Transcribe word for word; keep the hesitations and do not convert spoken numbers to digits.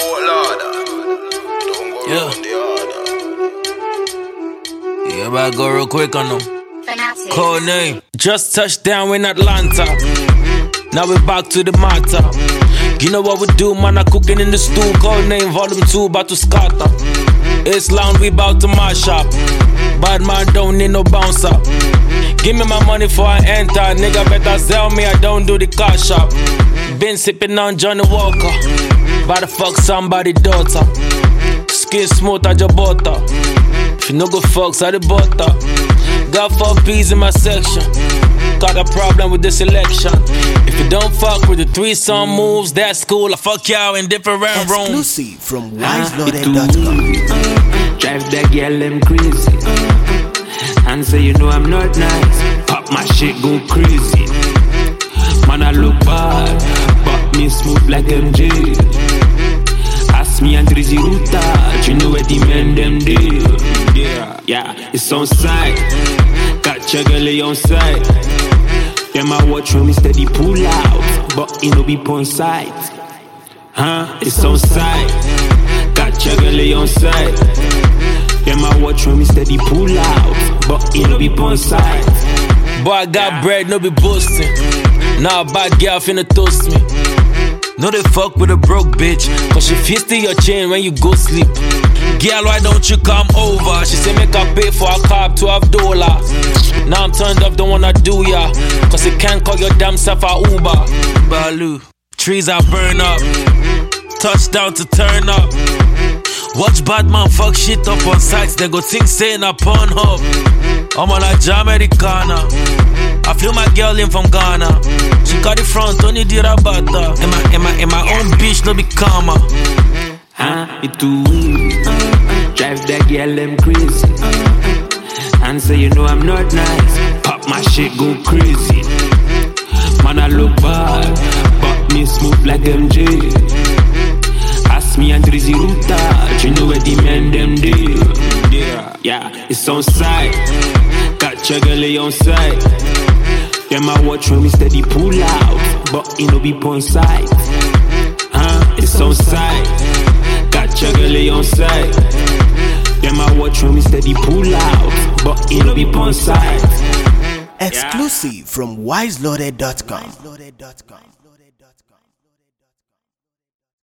Yeah. Yeah, but I go real quick on them. Code name. Just touched down in Atlanta. Mm-hmm. Now we back to the matter. Mm-hmm. You know what we do, man? I cooking in the stew. Code name volume two, about to scatter. Mm-hmm. Islam, we about to mash up. Mm-hmm. Bad man don't need no bouncer. Mm-hmm. Give me my money before I enter. Nigga better sell me, I don't do the car shop. Mm-hmm. Been sipping on Johnny Walker. Mm-hmm. About to fuck somebody's daughter. Mm-hmm. Skin smooth as your butter. Mm-hmm. If you no go fucks at the butter. Mm-hmm. Got four P's in my section. Mm-hmm. Got a problem with the selection. Mm-hmm. If you don't fuck with the threesome moves, that's cool. I fuck y'all in different rooms. Exclusive from wise loaded dot com. Drive that girl them crazy. And say you know I'm not nice. Pop my shit go crazy. Man I look bad, but me smooth like M J. Ask me and Drizzy Ruta, you know where the men them do. Yeah, yeah, it's on site. Got your girl on site. Them I watch when me steady pull out, but it no be on site. Huh? It's on site. Got your girl on site. Them I watch when me steady pull out, but it no be on site. Boy, I got bread, no be boasting. Now a bad girl finna toast me. No they fuck with a broke bitch, cause she fisted your chain when you go sleep. Girl, why don't you come over? She say make her pay for a cab, twelve dollars. Now I'm turned up, don't wanna do ya, cause you can't call your damn self a Uber. Balu, trees are burn up, touchdown to turn up. Watch bad man fuck shit up on sites, they go think saying a Pornhub. I'm on a Jamaicana. I flew my girl in from Ghana. She got the front, only did a butter. In my, in my, in my own bitch, no be karma. Huh? It too easy. Drive that girl them crazy. And say you know I'm not nice. Pop my shit go crazy. Man I look bad, but me smooth like M J. Ask me and Drizzy Ruta, you know where the men them do. Yeah, yeah, it's on site. Got your girl on site. Them I watch when me steady pull out, but it no be on site. Huh? It's on site. Got your girl on site. Them I watch when me steady pull out, but it no be on site. Exclusive from wise loaded dot com.